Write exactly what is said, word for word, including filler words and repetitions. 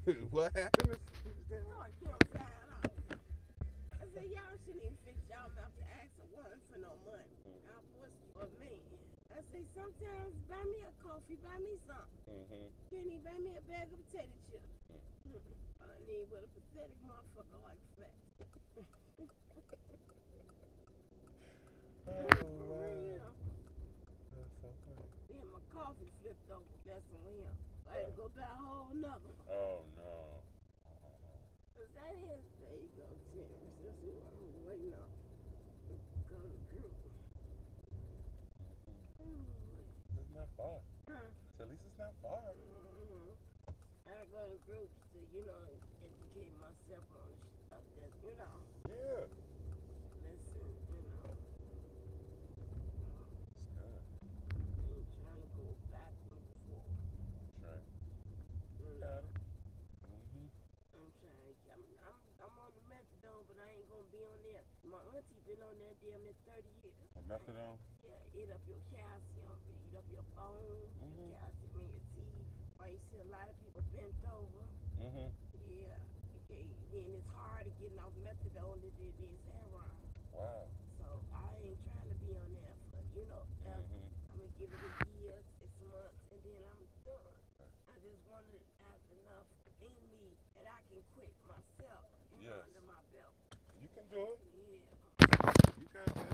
What happened? Oh, you know, sad out. I said, y'all shouldn't even fix y'all mouth to ask a woman for no money. I was for me. I say, sometimes buy me a coffee, buy me something. Mm-hmm. Can't even buy me a bag of potato chips. All I need with a pathetic motherfucker like fat. Oh, For wow. real. That's so funny. Then my coffee flipped over messing with him. I had to go buy a whole nother one. Oh, no. Cause that is, there you go, Terrence. That's who I'm waiting on. Go to group. It's not far. Huh? So at least it's not far. Mm-hmm. I go to groups to, you know, educate myself on stuff that, you know, Yeah. listen, you know. It's good. Ain't trying to go back and forth. That's right. You know. Got it. Mm-hmm. I'm trying. I'm, I'm, I'm on the methadone, but I ain't gonna be on there. My auntie been on there damn near thirty years. A methadone? Yeah, eat up your calcium, eat up your bones, Mm-hmm. your calcium in your teeth. Why you see a lot of people bent over? Mm-hmm. Yeah. Okay. Then it's harder getting off methadone than it is heroin. Wow. So I ain't trying to be on there for, you know, ever. Mm-hmm. I'm gonna give it a year, six months, and then I'm done. I just want to have enough in me that I can quit myself and Yes. under my belt. You can do it. Yeah. You can do it.